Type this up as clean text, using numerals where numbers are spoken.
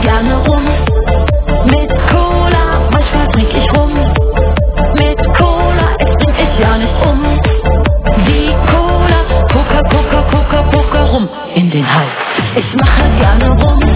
gerne rum. Mit Cola, manchmal trink ich rum. Mit Cola, ich bring ich ja nicht um. Die Cola, Coca, Coca, Coca, Coca rum in den Hals. Ich mache gerne rum.